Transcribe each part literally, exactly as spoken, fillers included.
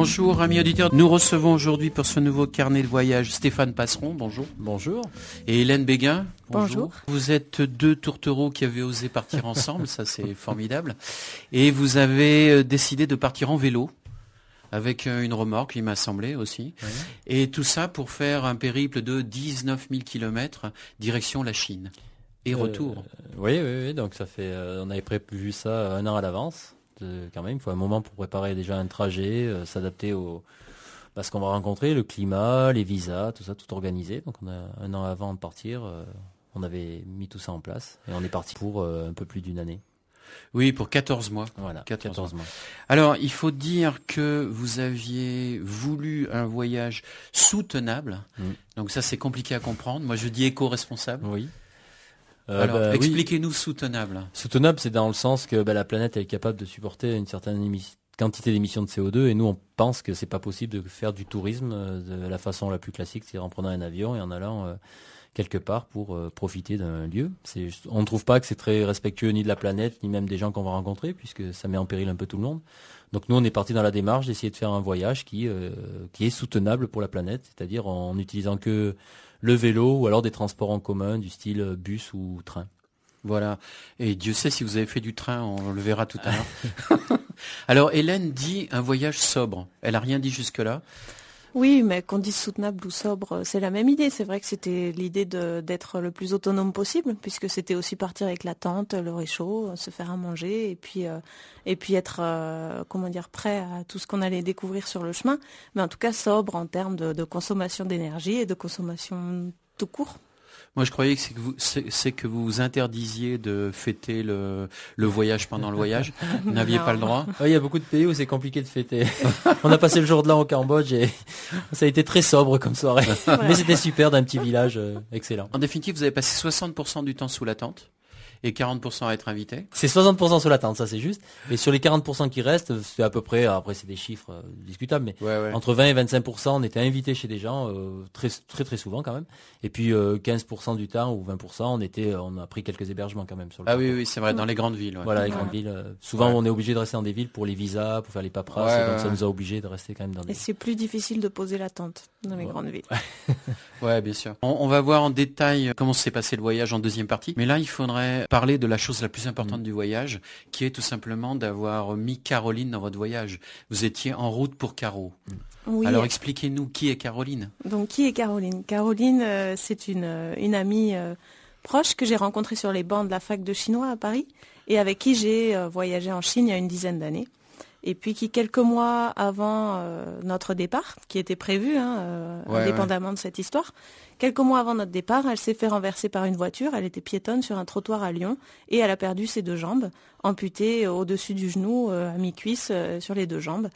Bonjour amis auditeurs, nous recevons aujourd'hui pour ce nouveau carnet de voyage Stéphane Passeron, bonjour. Bonjour. Et Hélène Béguin, bonjour. bonjour. Vous êtes deux tourtereaux qui avaient osé partir ensemble, ça c'est formidable. Et vous avez décidé de partir en vélo, avec une remorque, il m'a semblé aussi. Oui. Et tout ça pour faire un périple de dix-neuf mille kilomètres direction la Chine. Et retour. Euh, oui, oui, oui, donc ça fait, euh, on avait prévu ça un an à l'avance. De, quand même, il faut un moment pour préparer déjà un trajet, euh, s'adapter au, à ce qu'on va rencontrer, le climat, les visas, tout ça, tout organisé. Donc on a un an avant de partir, euh, on avait mis tout ça en place et on est parti pour euh, un peu plus d'une année. Oui, pour quatorze mois. Voilà, quatorze, quatorze mois. Alors, il faut dire que vous aviez voulu un voyage soutenable. Mmh. Donc ça, c'est compliqué à comprendre. Moi, je dis éco-responsable. Oui. Euh, Alors, bah, expliquez-nous oui. soutenable. Soutenable, c'est dans le sens que bah, la planète est capable de supporter une certaine émi- quantité d'émissions de C O deux et nous, on pense que c'est pas possible de faire du tourisme de la façon la plus classique, c'est-à-dire en prenant un avion et en allant euh, quelque part pour euh, profiter d'un lieu. C'est, on ne trouve pas que c'est très respectueux ni de la planète, ni même des gens qu'on va rencontrer, puisque ça met en péril un peu tout le monde. Donc nous, on est parti dans la démarche d'essayer de faire un voyage qui, euh, qui est soutenable pour la planète, c'est-à-dire en n'utilisant que le vélo ou alors des transports en commun du style bus ou train. Voilà. Et Dieu sait si vous avez fait du train, on le verra tout à l'heure. Alors Hélène dit un voyage sobre. Elle n'a rien dit jusque-là. Oui, mais qu'on dise soutenable ou sobre, c'est la même idée. C'est vrai que c'était l'idée de, d'être le plus autonome possible, puisque c'était aussi partir avec la tente, le réchaud, se faire à manger, et puis euh, et puis être euh, comment dire prêt à tout ce qu'on allait découvrir sur le chemin. Mais en tout cas sobre en termes de, de consommation d'énergie et de consommation tout court. Moi, je croyais que c'est que vous, c'est, c'est que vous vous interdisiez de fêter le, le voyage pendant le voyage. Vous n'aviez pas le droit. Il y a beaucoup de pays où c'est compliqué de fêter. On a passé le jour de l'an au Cambodge et ça a été très sobre comme soirée. Ouais. Mais c'était super d'un petit village euh, excellent. En définitive, vous avez passé soixante pour cent du temps sous la tente et quarante pour cent à être invité. C'est soixante pour cent sous la tente, ça c'est juste. Et sur les quarante pour cent qui restent, c'est à peu près, après c'est des chiffres euh, discutables, mais ouais, ouais. entre vingt et vingt-cinq pour cent on était invités chez des gens, euh, très très très souvent quand même. Et puis euh, quinze pour cent du temps ou vingt pour cent on était, on a pris quelques hébergements quand même sur le Ah parcours. oui, oui, c'est vrai, dans les grandes villes. Ouais. Voilà, les ouais. grandes villes. Euh, souvent ouais. on est obligé de rester dans des villes pour les visas, pour faire les paperasses, ouais, et donc ouais. ça nous a obligés de rester quand même dans des... Et c'est plus difficile de poser la tente dans les ouais. grandes villes. Ouais, bien sûr. On, on va voir en détail comment s'est passé le voyage en deuxième partie. Mais là, il faudrait parler de la chose la plus importante mmh. du voyage, qui est tout simplement d'avoir mis Caroline dans votre voyage. Vous étiez en route pour Caro. Mmh. Oui. Alors expliquez-nous qui est Caroline. Donc qui est Caroline ? Caroline, euh, c'est une, une amie euh, proche que j'ai rencontrée sur les bancs de la fac de chinois à Paris et avec qui j'ai euh, voyagé en Chine il y a une dizaine d'années. Et puis qui, quelques mois avant euh, notre départ, qui était prévu, hein, euh, ouais, indépendamment ouais. de cette histoire, quelques mois avant notre départ, elle s'est fait renverser par une voiture. Elle était piétonne sur un trottoir à Lyon et elle a perdu ses deux jambes, amputées au-dessus du genou, euh, à mi-cuisse, euh, sur les deux jambes.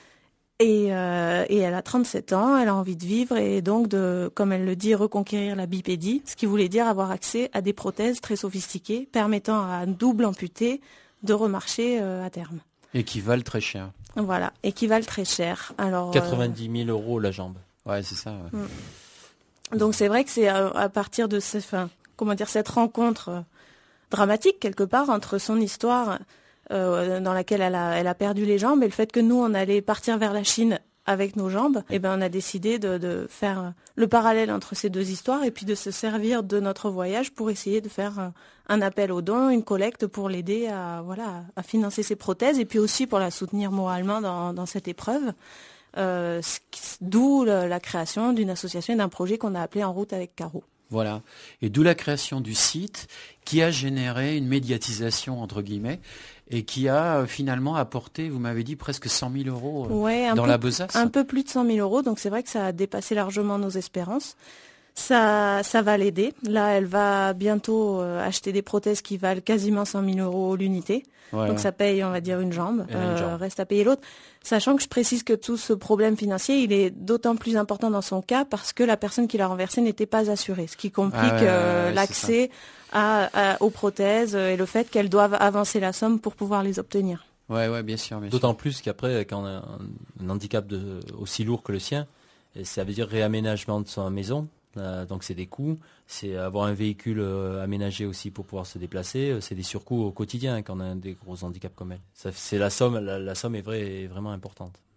Et, euh, et elle a trente-sept ans, elle a envie de vivre et donc de, comme elle le dit, reconquérir la bipédie, ce qui voulait dire avoir accès à des prothèses très sophistiquées permettant à un double amputé de remarcher euh, à terme. Et qui valent très cher. Voilà, et qui valent très cher. Alors, quatre-vingt-dix mille euros la jambe. Ouais, c'est ça. Ouais. Mm. Donc c'est vrai que c'est à, à partir de ce, enfin, comment dire, cette rencontre euh, dramatique quelque part entre son histoire euh, dans laquelle elle a, elle a perdu les jambes et le fait que nous on allait partir vers la Chine avec nos jambes, et ben on a décidé de, de faire le parallèle entre ces deux histoires et puis de se servir de notre voyage pour essayer de faire un appel aux dons, une collecte pour l'aider à voilà à financer ses prothèses et puis aussi pour la soutenir moralement dans, dans cette épreuve. Euh, d'où la, la création d'une association et d'un projet qu'on a appelé En route avec Caro. Voilà. Et d'où la création du site qui a généré une médiatisation, entre guillemets, et qui a euh, finalement apporté, vous m'avez dit, presque cent mille euros euh, ouais, dans peu, la besace. Un peu plus de cent mille euros, donc c'est vrai que ça a dépassé largement nos espérances. Ça, ça va l'aider. Là, elle va bientôt euh, acheter des prothèses qui valent quasiment cent mille euros l'unité. Ouais, donc ouais. ça paye, on va dire, une jambe. Euh, une jambe. Reste à payer l'autre. Sachant que je précise que tout ce problème financier, il est d'autant plus important dans son cas parce que la personne qui l'a renversé n'était pas assurée, ce qui complique ah ouais, euh, ouais, l'accès à, à, aux prothèses et le fait qu'elles doivent avancer la somme pour pouvoir les obtenir. Ouais, ouais, bien sûr. Bien d'autant sûr. plus qu'après, quand on a un, un handicap de, aussi lourd que le sien, ça veut dire réaménagement de sa maison. Euh, donc c'est des coûts, c'est avoir un véhicule euh, aménagé aussi pour pouvoir se déplacer, euh, c'est des surcoûts au quotidien quand on a des gros handicaps comme elle. Ça, c'est la somme, la, la somme est, vraie, est vraiment importante.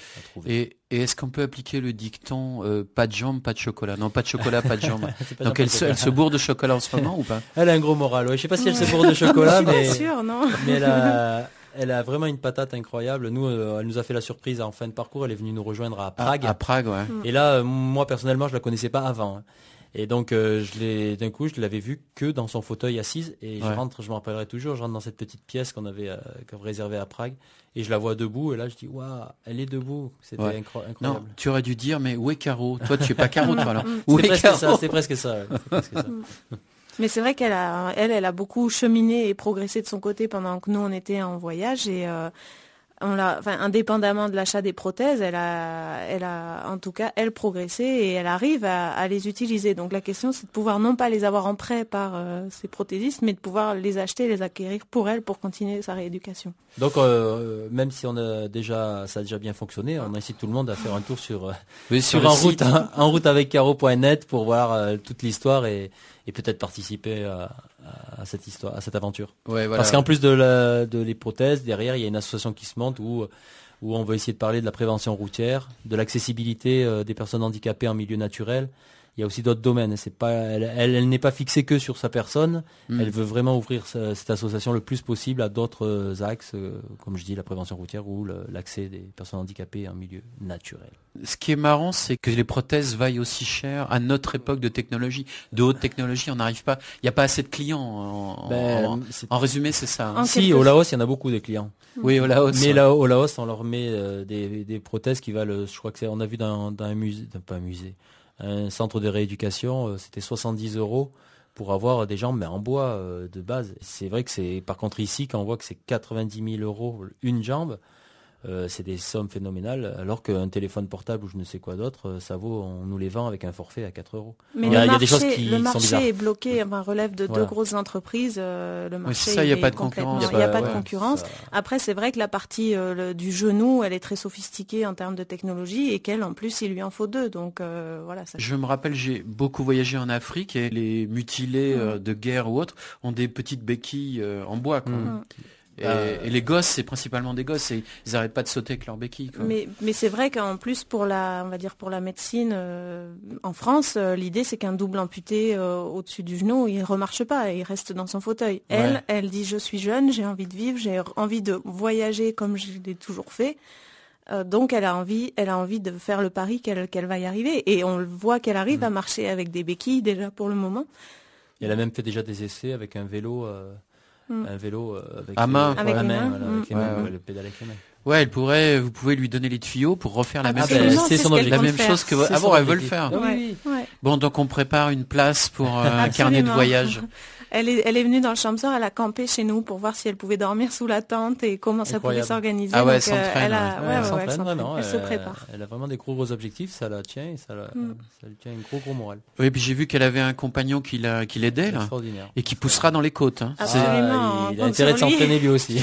à trouver. Et, et est-ce qu'on peut appliquer le dicton euh, pas de jambes, pas de chocolat? Non, pas de chocolat, pas de jambes. pas Donc elle se, elle se bourre de chocolat en ce moment ou pas? Elle a un gros moral. Ouais. Je sais pas si elle se bourre de chocolat, mais, sûr, non mais elle a, elle a vraiment une patate incroyable. Nous, euh, elle nous a fait la surprise en fin de parcours. Elle est venue nous rejoindre à Prague. À, à Prague, ouais. Et là, euh, moi personnellement, je la connaissais pas avant. Hein. Et donc, euh, je l'ai, d'un coup, je l'avais vue que dans son fauteuil assise. Et je Ouais. rentre, je me rappellerai toujours, je rentre dans cette petite pièce qu'on avait euh, qu'on réservée à Prague. Et je la vois debout. Et là, je dis, waouh, elle est debout. C'était Ouais. incro- Non, incroyable. tu aurais dû dire, mais où est Caro? Toi, tu es pas Caro, toi, alors. Où C'est est presque Caro? ça. C'est presque ça. Ouais. C'est presque ça. Mais c'est vrai qu'elle a, elle, elle a beaucoup cheminé et progressé de son côté pendant que nous on était en voyage et euh, on l'a, enfin, indépendamment de l'achat des prothèses, elle a, elle a, en tout cas, elle progressé et elle arrive à, à les utiliser. Donc la question, c'est de pouvoir non pas les avoir en prêt par euh, ces prothésistes, mais de pouvoir les acheter, les acquérir pour elle pour continuer sa rééducation. Donc, euh, même si on a déjà, ça a déjà bien fonctionné, on incite tout le monde à faire un tour sur euh, Oui, sur le en site. route, hein, en route avec caro point net pour voir euh, toute l'histoire et, et peut-être participer à, à cette histoire, à cette aventure. Ouais, voilà. Parce qu'en plus de, la, de les prothèses, derrière, il y a une association qui se monte où, où on veut essayer de parler de la prévention routière, de l'accessibilité euh, des personnes handicapées en milieu naturel. Il y a aussi d'autres domaines. C'est pas, elle, elle, elle n'est pas fixée que sur sa personne. Mm. Elle veut vraiment ouvrir sa- cette association le plus possible à d'autres euh, axes, euh, comme je dis, la prévention routière ou le- l'accès des personnes handicapées en milieu naturel. Ce qui est marrant, c'est que les prothèses vaillent aussi cher à notre époque de technologie. De haute technologie, on n'arrive pas. Il n'y a pas assez de clients. En, Ben, en- c'est- en résumé, c'est ça. hein. En si, quelque au Laos, il y en a beaucoup des clients. Oui, au Laos. Mais ouais. là, au Laos, on leur met euh, des, des prothèses qui valent, je crois que c'est, on a vu dans, dans un musée, non, pas un musée, un centre de rééducation, euh, c'était soixante-dix euros pour avoir des jambes mais en bois euh, de base. C'est vrai que c'est, par contre ici, quand on voit que c'est quatre-vingt-dix mille euros une jambe, euh, c'est des sommes phénoménales, alors qu'un téléphone portable ou je ne sais quoi d'autre, euh, ça vaut, on nous les vend avec un forfait à quatre euros. Mais Il y a- le il y a marché, des choses qui le sont marché bizarres. est bloqué, enfin, relève de Voilà. deux grosses entreprises. euh, le marché, ça, il y a est pas de complètement- concurrence. Il n'y a pas ouais. de concurrence. Ça- Après, c'est vrai que la partie euh, le- du genou, elle est très sophistiquée en termes de technologie et qu'elle, en plus, il lui en faut deux. Donc euh, voilà. Ça... Je me rappelle, j'ai beaucoup voyagé en Afrique et les mutilés euh, de guerre ou autres ont des petites béquilles euh, en bois. Quoi. Mm. Et, Euh, et les gosses, c'est principalement des gosses. Et ils n'arrêtent pas de sauter avec leurs béquilles. Quoi. Mais, mais c'est vrai qu'en plus pour la, on va dire pour la médecine euh, en France, euh, l'idée c'est qu'un double amputé euh, au-dessus du genou, il remarche pas, il reste dans son fauteuil. Elle, Ouais. elle dit je suis jeune, j'ai envie de vivre, j'ai envie de voyager comme je l'ai toujours fait. Euh, donc elle a envie, elle a envie de faire le pari qu'elle qu'elle va y arriver. Et on le voit qu'elle arrive Mm. à marcher avec des béquilles déjà pour le moment. Elle a même fait déjà des essais avec un vélo, euh, Mm. un vélo euh, avec, À main. les- Avec la les main, mains. voilà, Mm. avec les Ouais, mains, ouais. ouais, le pédale avec les mains. Ouais, elle pourrait. Vous pouvez lui donner les tuyaux pour refaire la même Absolument, ben, chose. c'est c'est son ce qu'elle objectif. La compte même faire. chose que. C'est Ah son bon, elle veut le objectif. faire. Ah oui, Ouais, oui. ouais. Bon, donc on prépare une place pour euh, un carnet de Absolument. voyage. Elle est, elle est venue dans le Chamsor, elle a campé chez nous pour voir si elle pouvait dormir sous la tente et comment ça Incroyable. pouvait s'organiser. Ah ouais, Donc, elle euh, s'entraîne, elle a, ouais. ouais, Ouais, ouais, elle ouais, s'entraîne elle s'entraîne. vraiment. Elle se Elle- prépare. Elle a vraiment des gros gros objectifs, ça la tient et ça, la, Mm. ça lui tient un gros gros moral. Oui, puis j'ai vu qu'elle avait un compagnon qui la- qui l'aidait là, Extraordinaire. et qui poussera dans les côtes. Hein. Ah, C'est- Absolument, Ah, on il a compte intérêt de sur lui. s'entraîner lui aussi.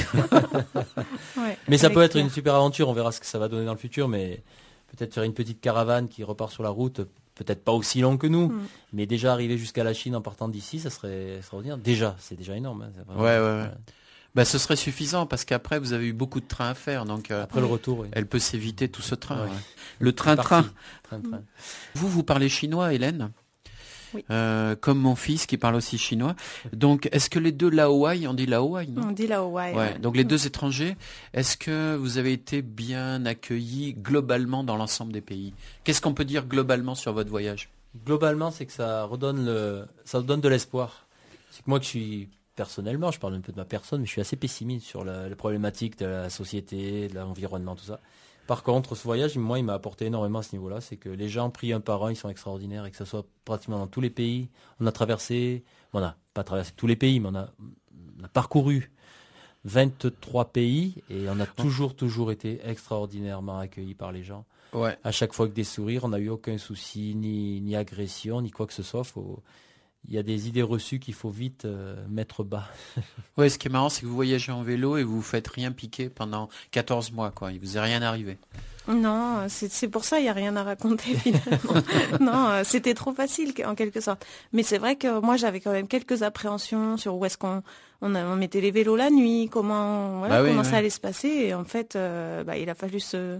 Ouais, Mais ça avec peut être Pierre. une super aventure, on verra ce que ça va donner dans le futur, mais peut-être faire une petite caravane qui repart sur la route, peut-être pas aussi long que nous, Mm. mais déjà arriver jusqu'à la Chine en partant d'ici, ça serait extraordinaire. Déjà, c'est déjà énorme. hein, c'est vraiment- Ouais, ouais, ouais. Bah, ce serait suffisant parce qu'après vous avez eu beaucoup de trains à faire, donc euh, Après le retour, oui. elle peut s'éviter tout ce train. Ouais. ouais. Le train-train. Parti. Train-train. Vous, vous parlez chinois, Hélène? Oui. Euh, comme mon fils qui parle aussi chinois. Donc, est-ce que les deux Laoai, on dit Laoai, non? On dit la Hawaï. Ouais. Donc les deux étrangers, est-ce que vous avez été bien accueillis globalement dans l'ensemble des pays? Qu'est-ce qu'on peut dire globalement sur votre voyage? Globalement, c'est que ça redonne le, ça donne de l'espoir. C'est que moi, que je suis personnellement, je parle un peu de ma personne, mais je suis assez pessimiste sur la, les problématiques de la société, de l'environnement, tout ça. Par contre, ce voyage, moi, il m'a apporté énormément à ce niveau-là. C'est que les gens pris un par un, ils sont extraordinaires et que ce soit pratiquement dans tous les pays. On a traversé, on n'a pas traversé tous les pays, mais on a, on a parcouru vingt-trois pays et on a toujours, toujours été extraordinairement accueillis par les gens. Ouais. À chaque fois que des sourires, on n'a eu aucun souci, ni, ni agression, ni quoi que ce soit. Faut... Il y a des idées reçues qu'il faut vite euh, mettre bas. Ouais, ce qui est marrant, c'est que vous voyagez en vélo et vous vous faites rien piquer pendant quatorze mois, quoi. Il vous est rien arrivé. Non, c'est c'est pour ça il n'y a rien à raconter finalement. Non, euh, c'était trop facile en quelque sorte. Mais c'est vrai que moi j'avais quand même quelques appréhensions sur où est-ce qu'on on, a- on mettait les vélos la nuit, comment voilà, Bah oui, comment oui. ça allait se passer. Et en fait, euh, bah, il a fallu se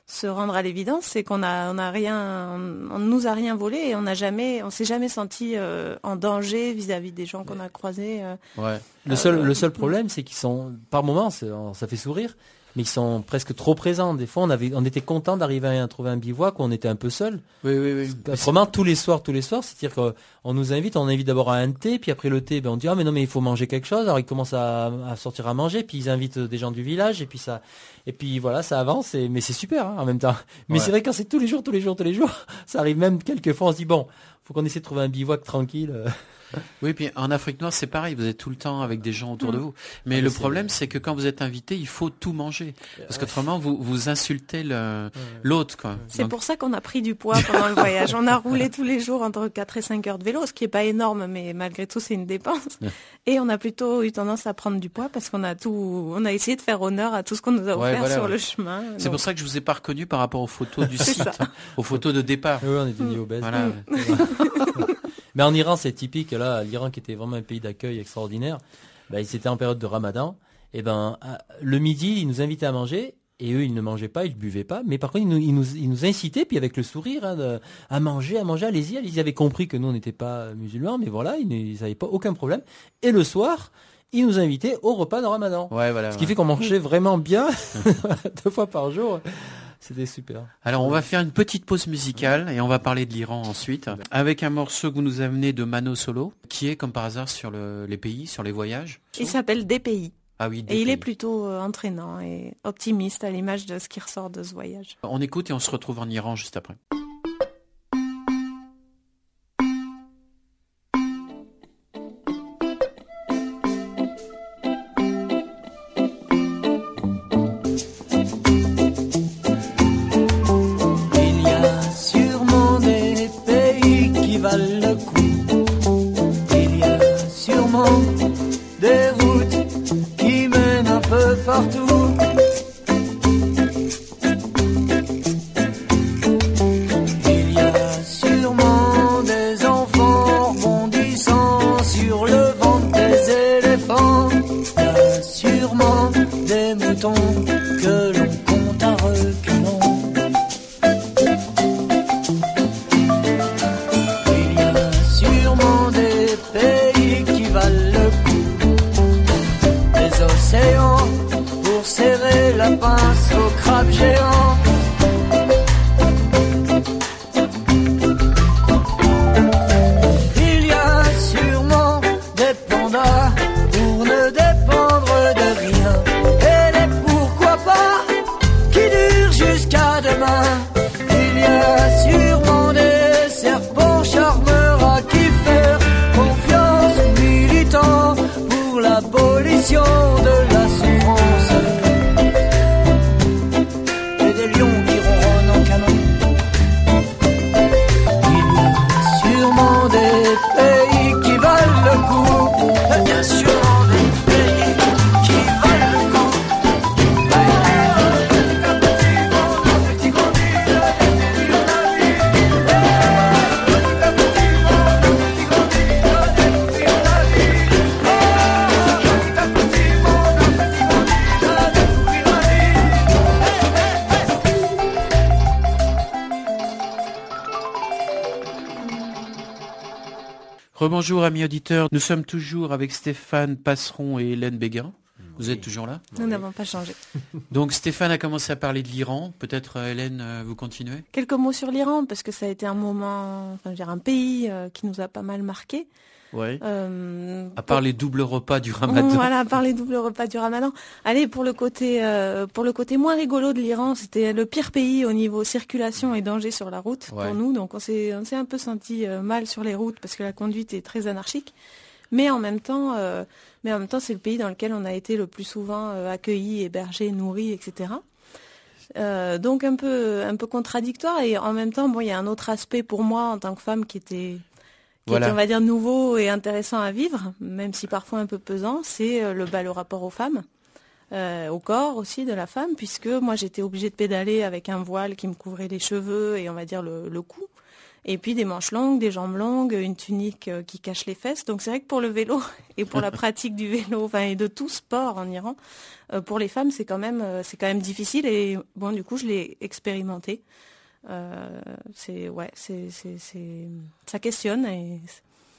se rendre à l'évidence, c'est qu'on a, on a rien, on, on nous a rien volé et on n'a jamais, on s'est jamais senti euh, en danger vis-à-vis des gens qu'on a croisés. Euh, ouais. Le seul, euh, le seul problème, c'est qu'ils sont, par moments, ça fait sourire, mais ils sont presque trop présents. Des fois, on avait, on était content d'arriver à trouver un bivouac où on était un peu seul. Oui, oui, oui. Autrement, tous les soirs, tous les soirs, c'est-à-dire qu'on nous invite, on invite d'abord à un thé, puis après le thé, ben on dit ah mais non mais il faut manger quelque chose. Alors ils commencent à, à sortir à manger, puis ils invitent des gens du village, et puis ça, et puis voilà, ça avance. Et, mais c'est super hein, en même temps. Mais ouais. C'est vrai quand c'est tous les jours, tous les jours, tous les jours, ça arrive même quelques fois, on se dit bon, faut qu'on essaie de trouver un bivouac tranquille. Oui, puis en Afrique noire, c'est pareil, vous êtes tout le temps avec des gens autour mmh. de vous. Mais ah, le c'est problème, c'est que quand vous êtes invité, il faut tout manger. Parce qu'autrement, vous, vous insultez le, l'autre, quoi. C'est Donc... pour ça qu'on a pris du poids pendant le voyage. On a roulé tous les jours entre quatre et cinq heures de vélo, ce qui est pas énorme, mais malgré tout, c'est une dépense. Et on a plutôt eu tendance à prendre du poids parce qu'on a tout, on a essayé de faire honneur à tout ce qu'on nous a offert ouais, voilà, sur ouais. le chemin. C'est Donc... pour ça que je vous ai pas reconnu par rapport aux photos du site, hein, aux photos de départ. Oui, on était mis obèses. Voilà. Mmh. Mais en Iran, c'est typique. Là, l'Iran qui était vraiment un pays d'accueil extraordinaire, ben, ils étaient en période de Ramadan. Et ben, le midi, ils nous invitaient à manger. Et eux, ils ne mangeaient pas, ils ne buvaient pas. Mais par contre, ils nous, ils nous, ils nous incitaient, puis avec le sourire, hein, de, à manger, à manger, allez-y, allez-y. Ils avaient compris que nous, on n'était pas musulmans, mais voilà, ils n'avaient pas aucun problème. Et le soir, ils nous invitaient au repas de Ramadan. Ouais, voilà. Ce ouais. qui fait qu'on mangeait vraiment bien, deux fois par jour. C'était super. Alors, on va faire une petite pause musicale et on va parler de l'Iran ensuite, avec un morceau que vous nous amenez de Mano Solo, qui est comme par hasard sur le, les pays, sur les voyages. Il s'appelle Des pays. Ah oui, des et pays. Il est plutôt euh, entraînant et optimiste à l'image de ce qui ressort de ce voyage. On écoute et on se retrouve en Iran juste après. Partout, il y a sûrement des enfants rebondissant sur le ventre des éléphants. Il y a sûrement des moutons que l'on compte à reculons. Il y a sûrement des pays qui valent le coup, des océans serrer la pince au crabe géant. Il y a sûrement des pandas pour ne dépendre de rien, et les pourquoi pas qui durent jusqu'à demain. Il y a sûrement des serpents charmeurs à qui faire confiance, militants pour l'abolition de la souffrance. Rebonjour amis auditeurs, nous sommes toujours avec Stéphane Passeron et Hélène Béguin. Vous êtes toujours là ? Nous n'avons pas changé. Donc Stéphane a commencé à parler de l'Iran, peut-être Hélène, vous continuez ? Quelques mots sur l'Iran, parce que ça a été un moment, enfin je veux dire un pays euh, qui nous a pas mal marqué. Ouais. Euh, à part pour... les doubles repas du Ramadan. Voilà, à part les doubles repas du Ramadan. Allez, pour le côté, euh, pour le côté moins rigolo de l'Iran, c'était le pire pays au niveau circulation et danger sur la route ouais. pour nous. Donc on s'est, on s'est un peu senti euh, mal sur les routes parce que la conduite est très anarchique. Mais en même temps, euh, mais en même temps, c'est le pays dans lequel on a été le plus souvent euh, accueillis, hébergés, nourris, et cetera. Euh, donc un peu, un peu contradictoire. Et en même temps, bon, il y a un autre aspect pour moi en tant que femme qui était qui voilà. était, on va dire, nouveau et intéressant à vivre, même si parfois un peu pesant, c'est le, bah, le rapport aux femmes, euh, au corps aussi de la femme, puisque moi j'étais obligée de pédaler avec un voile qui me couvrait les cheveux et on va dire le, le cou. Et puis des manches longues, des jambes longues, une tunique euh, qui cache les fesses. Donc c'est vrai que pour le vélo et pour la pratique du vélo, enfin et de tout sport en Iran, euh, pour les femmes c'est quand même euh, c'est quand même difficile. Et bon du coup je l'ai expérimenté. Euh, c'est ouais, c'est, c'est c'est ça questionne et c'est,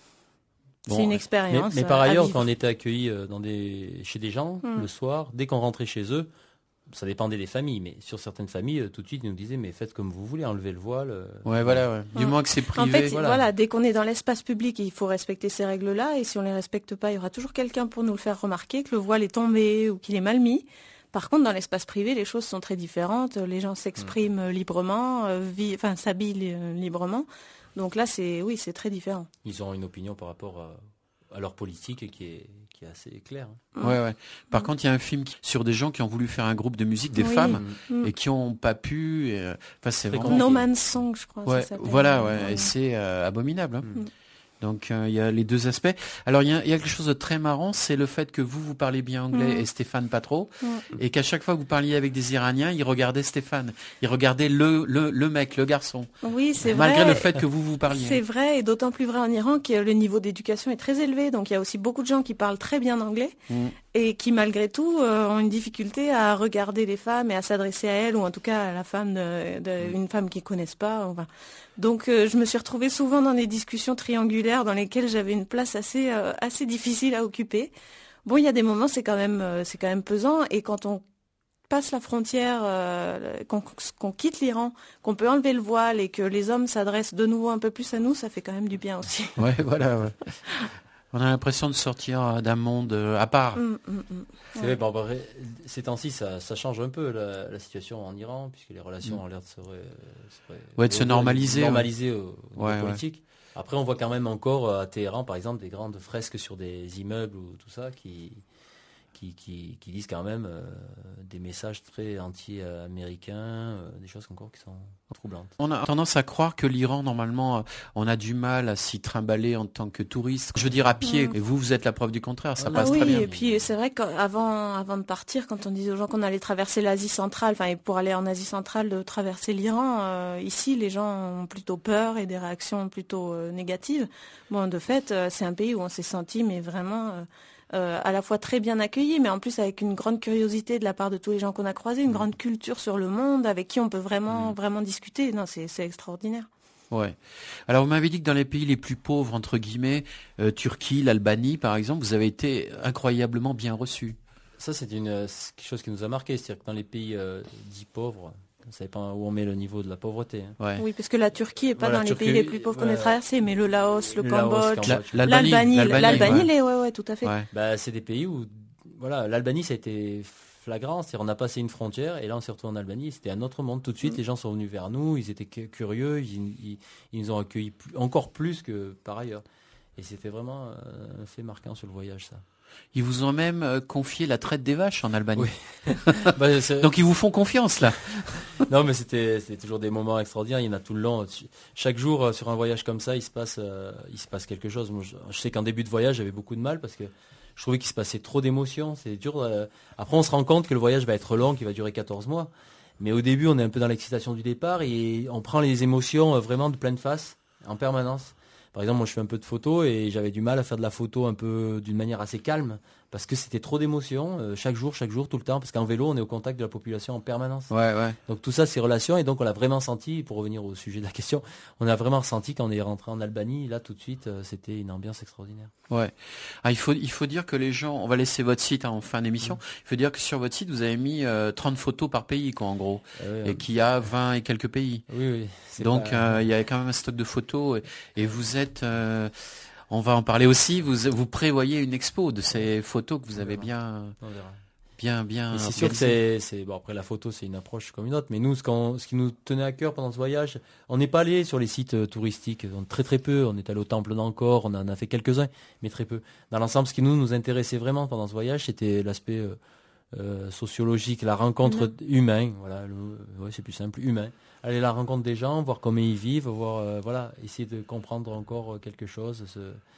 Bon, c'est une expérience. Mais, mais par ailleurs, à quand on était accueillis dans des chez des gens Mm. le soir, dès qu'on rentrait chez eux, ça dépendait des familles, mais sur certaines familles, euh, tout de suite, ils nous disaient mais faites comme vous voulez, enlevez le voile. euh, Ouais, voilà, ouais. Du Mm. moins que c'est En privé. fait, voilà. voilà. dès qu'on est dans l'espace public, il faut respecter ces règles-là. Et si on les respecte pas, il y aura toujours quelqu'un pour nous le faire remarquer que le voile est tombé ou qu'il est mal mis. Par contre, dans l'espace privé, les choses sont très différentes. Les gens s'expriment librement, euh, vi- enfin s'habillent li- librement. Donc là, c'est oui, c'est très différent. Ils ont une opinion par rapport à, à leur politique qui est, qui est assez claire. hein. Ouais, ouais. Par contre, il y a un film qui- sur des gens qui ont voulu faire un groupe de musique, des Oui. femmes, Mm. et qui ont pas pu. et, euh, Enfin, c'est Très vraiment. No Man's Song, je crois. Ouais, ça s'appelle. voilà, ouais. Et c'est euh, abominable. hein. Mm. Donc euh, il y a les deux aspects. Alors il y a, il y a quelque chose de très marrant, c'est le fait que vous vous parlez bien anglais Mm. et Stéphane pas trop, Mm. et qu'à chaque fois que vous parliez avec des Iraniens, ils regardaient Stéphane, ils regardaient le le, le mec, le garçon, Oui, c'est malgré vrai. le fait que vous vous parliez. C'est vrai, et d'autant plus vrai en Iran que le niveau d'éducation est très élevé. Donc il y a aussi beaucoup de gens qui parlent très bien anglais Mm. et qui malgré tout euh, ont une difficulté à regarder les femmes et à s'adresser à elles, ou en tout cas à la femme de, de- une femme qu'ils connaissent pas. Enfin. Donc euh, je me suis retrouvée souvent dans des discussions triangulaires dans lesquelles j'avais une place assez euh, assez difficile à occuper. Bon, il y a des moments c'est quand même euh, c'est quand même pesant, et quand on passe la frontière, euh, qu'on, qu'on quitte l'Iran, qu'on peut enlever le voile et que les hommes s'adressent de nouveau un peu plus à nous, ça fait quand même du bien aussi. Ouais, voilà. ouais. On a l'impression de sortir euh, d'un monde euh, à part. Mm, mm, mm. C'est Ouais. vrai, bon, bah, ces temps-ci, ça, ça change un peu la, la situation en Iran, puisque les relations Mm. ont l'air de se, ré- seraient- Ouais, de se normaliser, ouais. normaliser au, au niveau Ouais, ouais. politique. Après, on voit quand même encore euh, à Téhéran, par exemple, des grandes fresques sur des immeubles ou tout ça qui, qui, qui, qui disent quand même euh, des messages très anti-américains, euh, des choses encore qui sont troublantes. On a tendance à croire que l'Iran, normalement, euh, on a du mal à s'y trimballer en tant que touriste. Je veux dire à pied. Mm. Et vous, vous êtes la preuve du contraire. Ça Voilà. passe Ah oui, très bien. et puis c'est vrai qu'avant avant de partir, quand on disait aux gens qu'on allait traverser l'Asie centrale, enfin et pour aller en Asie centrale, de traverser l'Iran, euh, ici les gens ont plutôt peur et des réactions plutôt euh, négatives. Bon, de fait, euh, c'est un pays où on s'est senti mais vraiment euh, euh, à la fois très bien accueillis, mais en plus avec une grande curiosité de la part de tous les gens qu'on a croisés, une grande culture sur le monde, avec qui on peut vraiment vraiment discuter. Non, c'est c'est extraordinaire. Ouais. Alors vous m'avez dit que dans les pays les plus pauvres, entre guillemets, euh, Turquie, l'Albanie par exemple, vous avez été incroyablement bien reçus. Ça, c'est une, c'est quelque chose qui nous a marqué. C'est-à-dire que dans les pays euh, dits pauvres, on ne sait pas où on met le niveau de la pauvreté. hein. Ouais. Oui, parce que la Turquie est pas Voilà, dans les Turquie, pays les plus pauvres qu'on ait ouais. traversés, mais le Laos, le, Le Laos, Cambodge, Cambodge. La- L'Albanie, l'Albanie, l'Albanie, l'Albanie, ouais. les- ouais, ouais, tout à fait. Ouais. Bah, c'est des pays où, voilà, l'Albanie, ça a été flagrant. C'est-à-dire, on a passé une frontière et là, on s'est retrouvé en Albanie. C'était un autre monde. Tout de suite, Mm. les gens sont venus vers nous. Ils étaient cu- curieux. Ils, ils, ils nous ont accueillis plus- encore plus que par ailleurs. Et c'était vraiment euh, un fait marquant sur le voyage, ça. Ils vous ont même euh, confié la traite des vaches en Albanie. Oui. Bah, c'est- Donc ils vous font confiance là. Non, mais c'était c'était toujours des moments extraordinaires. Il y en a tout le long. Chaque jour euh, sur un voyage comme ça, il se passe euh, il se passe quelque chose. Moi, je, je sais qu'en début de voyage, j'avais beaucoup de mal parce que je trouvais qu'il se passait trop d'émotions. C'est dur. euh, Après, on se rend compte que le voyage va être long, qu'il va durer quatorze mois. Mais au début, on est un peu dans l'excitation du départ et on prend les émotions euh, vraiment de pleine face en permanence. Par exemple, moi, je fais un peu de photo et j'avais du mal à faire de la photo un peu d'une manière assez calme parce que c'était trop d'émotions euh, chaque jour, chaque jour, tout le temps. Parce qu'en vélo, on est au contact de la population en permanence. Ouais, ouais. Donc tout ça, c'est relations, et donc on l'a vraiment senti, pour revenir au sujet de la question, on a vraiment ressenti quand on est rentré en Albanie, là tout de suite, euh, c'était une ambiance extraordinaire. Ouais. Ah, il faut il faut dire que les gens, on va laisser votre site hein, en fin d'émission. Il faut dire que sur votre site, vous avez mis euh, trente photos par pays quoi en gros, Euh, et qu'il y a vingt et quelques pays. oui, oui. c'est Donc pas- euh, il y a quand même un stock de photos et, et vous êtes euh, on va en parler aussi, vous vous prévoyez une expo de ces photos que vous avez bien on verra. bien bien Et c'est sûr que organisées. c'est, c'est bon, après la photo, c'est une approche comme une autre, mais nous, ce, qu'on, ce qui nous tenait à cœur pendant ce voyage, on n'est pas allé sur les sites euh, touristiques, on- très très peu. On est allé au temple d'Angkor, on en a fait quelques-uns, mais très peu. Dans l'ensemble, ce qui nous nous intéressait vraiment pendant ce voyage, c'était l'aspect euh, euh, sociologique, la rencontre humaine. Voilà, le- ouais, c'est plus simple, humain. Aller à la rencontre des gens, voir comment ils vivent, voir, euh, voilà, essayer de comprendre encore quelque chose. Ce,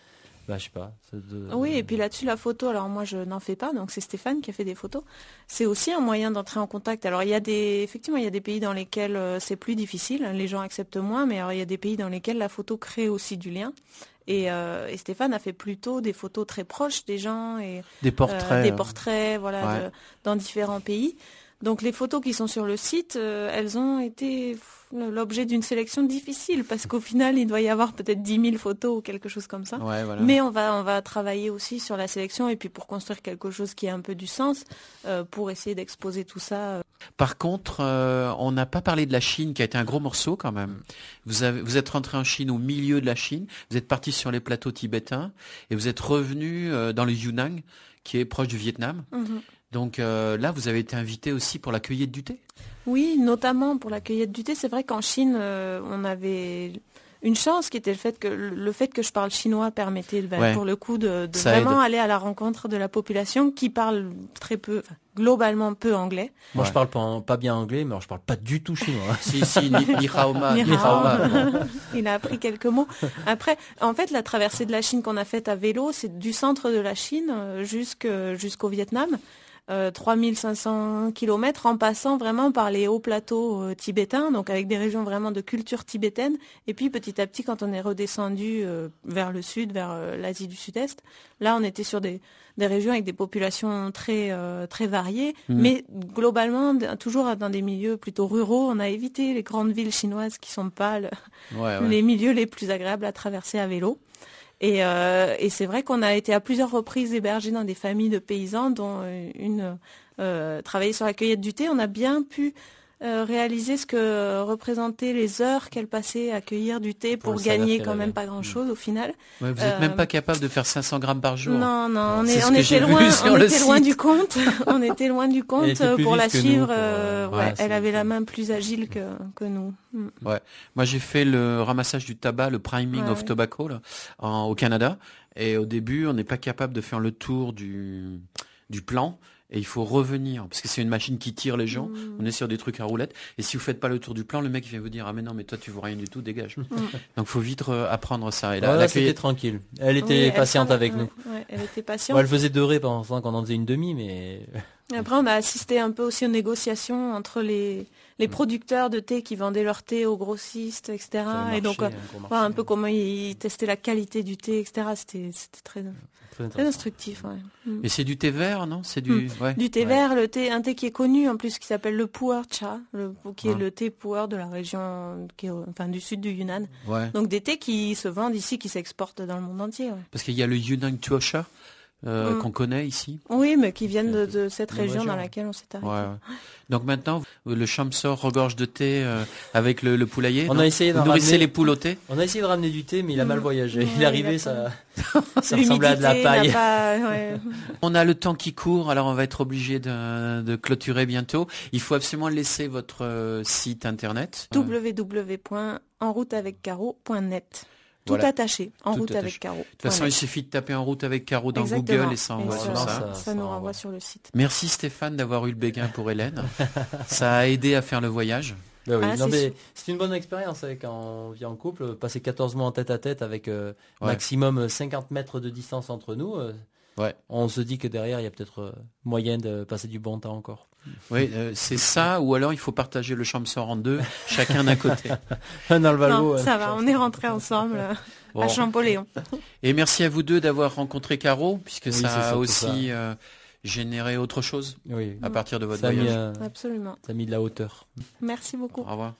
bah, je sais pas. De... Oui, et puis là-dessus, la photo, alors moi je n'en fais pas, donc c'est Stéphane qui a fait des photos. C'est aussi un moyen d'entrer en contact. Alors il y a des, effectivement, il y a des pays dans lesquels euh, c'est plus difficile, les gens acceptent moins, mais alors il y a des pays dans lesquels la photo crée aussi du lien. Et, euh, et Stéphane a fait plutôt des photos très proches des gens et des portraits, euh, des portraits, voilà, ouais. de, dans différents pays. Donc les photos qui sont sur le site, euh, elles ont été l'objet d'une sélection difficile parce qu'au final, il doit y avoir peut-être dix mille photos ou quelque chose comme ça. Ouais, voilà. Mais on va on va travailler aussi sur la sélection et puis pour construire quelque chose qui ait un peu du sens, euh, pour essayer d'exposer tout ça. Par contre, euh, on n'a pas parlé de la Chine qui a été un gros morceau quand même. Vous avez vous êtes rentré en Chine au milieu de la Chine, vous êtes parti sur les plateaux tibétains et vous êtes revenu euh, dans le Yunnan qui est proche du Vietnam. Mm-hmm. Donc euh, là, vous avez été invité aussi pour la cueillette du thé ? Oui, notamment pour la cueillette du thé. C'est vrai qu'en Chine, euh, on avait une chance qui était le fait que le fait que je parle chinois permettait ben, ouais. pour le coup de, de vraiment aide. aller à la rencontre de la population qui parle très peu, enfin, globalement peu anglais. Moi, ouais. je parle pas, pas bien anglais, mais alors, je parle pas du tout chinois. si, si, ni, ni hao ma, ni hao ma. Il a appris quelques mots. Après, en fait, la traversée de la Chine qu'on a faite à vélo, c'est du centre de la Chine jusqu'au, jusqu'au Vietnam. Euh, trois mille cinq cents kilomètres en passant vraiment par les hauts plateaux euh, tibétains, donc avec des régions vraiment de culture tibétaine. Et puis petit à petit, quand on est redescendu euh, vers le sud, vers euh, l'Asie du Sud-Est, là on était sur des, des régions avec des populations très euh, très variées, mmh. mais globalement toujours dans des milieux plutôt ruraux. On a évité les grandes villes chinoises qui sont pas le, ouais, ouais. les milieux les plus agréables à traverser à vélo. Et, euh, et c'est vrai qu'on a été à plusieurs reprises hébergés dans des familles de paysans, dont une euh, travaillait sur la cueillette du thé. On a bien pu euh, réaliser ce que représentaient les heures qu'elle passait à cueillir du thé pour, pour gagner quand même pas grand-chose au final. Ouais, vous n'êtes euh, même pas capable de faire cinq cents grammes par jour. Non, non, on, est, on était loin, on était loin du compte. On était loin du compte pour la suivre. Nous, euh, ouais, ouais, elle avait la main plus agile que, que nous. Ouais. Moi, j'ai fait le ramassage du tabac, le priming ouais, of ouais. tobacco là, en, au Canada. Et au début, on n'est pas capable de faire le tour du, du plan. Et il faut revenir, parce que c'est une machine qui tire les gens. Mmh. On est sur des trucs à roulettes. Et si vous faites pas le tour du plan, le mec il vient vous dire ah mais non mais toi tu vois rien du tout, dégage. Mmh. Donc faut vite euh, apprendre ça. Et là, ouais, la cueillette était tranquille. Elle était oui, patiente elle, avec ouais, nous. Ouais, elle était patiente. Ouais, elle faisait deux raies pendant qu'on en faisait une demi, mais. Et après on a assisté un peu aussi aux négociations entre les les producteurs de thé qui vendaient leur thé aux grossistes, et cetera. Marché, et donc euh, un, voir un peu comment ils testaient la qualité du thé, et cetera. C'était c'était très Très, très instructif, ouais. Mm. Et c'est du thé vert, non? C'est du, mm. ouais. du thé ouais. vert, le thé, un thé qui est connu en plus, qui s'appelle le pu'er cha, le, qui ah. est le thé pu'er de la région, qui est, enfin du sud du Yunnan. Ouais. Donc des thés qui se vendent ici, qui s'exportent dans le monde entier. Ouais. Parce qu'il y a le Yunnan Tuosha euh, mm. qu'on connaît ici. Oui, mais qui viennent de, de cette région, région dans laquelle on s'est arrêté. Ouais, ouais. Donc maintenant, le chamsor regorge de thé euh, avec le, le poulailler. On non a essayé de nourrissez ramener... les poules au thé. On a essayé de ramener du thé, mais il a mal voyagé. Ouais, il est arrivé, il ça, ça ressemblait à de la paille. Pas... Ouais. On a le temps qui court, alors on va être obligé de, de clôturer bientôt. Il faut absolument laisser votre euh, site internet. w w w point en route avec caro point net. Tout voilà. attaché, en Tout route attaché. avec Caro. De toute façon, il suffit de taper en route avec Caro dans Exactement. Google et ça envoie sur ça. Ça, ça, ça nous renvoie sur le site. Merci Stéphane d'avoir eu le béguin pour Hélène. Ça a aidé à faire le voyage. Ben oui. Ah, non, c'est, mais c'est une bonne expérience hein, quand on vit en couple, passer quatorze mois en tête à tête avec euh, ouais. maximum cinquante mètres de distance entre nous. Euh, ouais. On se dit que derrière, il y a peut-être euh, moyen de passer du bon temps encore. Oui, euh, c'est ça, ou alors il faut partager le chamsor en deux, chacun d'un côté. Dans le Valvo, non, ça euh, va, on est rentrés ensemble bon. à Champollion. Et merci à vous deux d'avoir rencontré Caro, puisque oui, ça a ça, aussi euh, généré autre chose oui. à partir de votre ça voyage. Mis, euh, Absolument. Ça a mis de la hauteur. Merci beaucoup. Au revoir.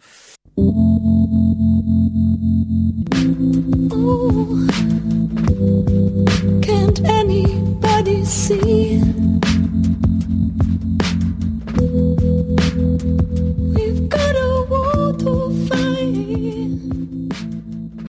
Oh, can't anybody see?